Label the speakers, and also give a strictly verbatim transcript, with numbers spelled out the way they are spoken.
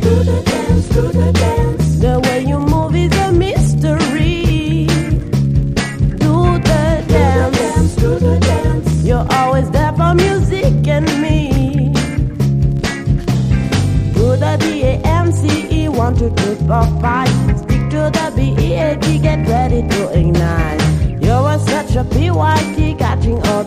Speaker 1: the dance, do the dance.
Speaker 2: The way you move is a mystery. Do the dance,
Speaker 1: Do the dance.
Speaker 2: you're always there for music and me. Do the D A N C E, one, two, three, four, five. Stick to the B E A T, get ready to ignite. You're such a P Y T, catching on.